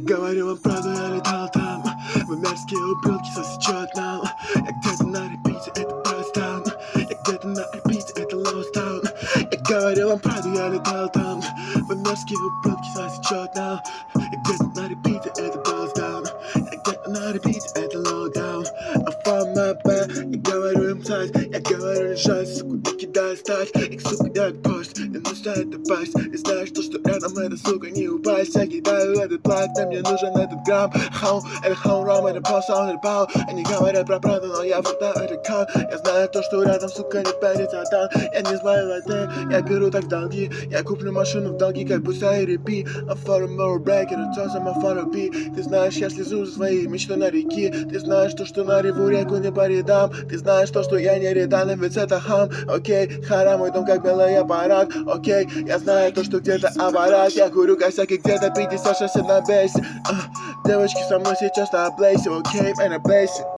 говорю вам правду, я летал там. Вы мерзкие ублюдки, сосечет нам. Я где-то на репите, это Бостон. Я где-то на репите, это Лоустон. Я говорю вам правду, я летал там. Вы мерзкие ублюдки, сосечет нам. Я где-то на репите, это Бостон. Я где-то на репите, это Лоудаун. I found my bed, я говорю им царь. Я говорю лежать, сука, и кидаю стать. Их, сука, делать пост, и нужно это пасть. И знаешь, то, что рядом это, сука, не упасть. Я кидаю этот плат, да мне нужен этот грамм. Хаун, это хаунрам, это паусаун, это пау. Они говорят про правду, но я фото, это кан. Я знаю то, что рядом, сука, не пятится дан. Я не знаю латте, я беру так долги. Я куплю машину в долги, как Буса и Репи. I'm for a more break, это то, сама for a beat. Ты знаешь, я слезу за свои мечты на реки. Ты знаешь то, что на реву реку не по рядам. Ты знаешь то, что я не редан, ведь это хам. Окей, харам, мой дом как белый аппарат. Окей, я знаю то, что где-то аппарат. Я курю косяки где-то 56 на бейсе. Девочки со мной сейчас на блейсе. Окей, man, на бейсе.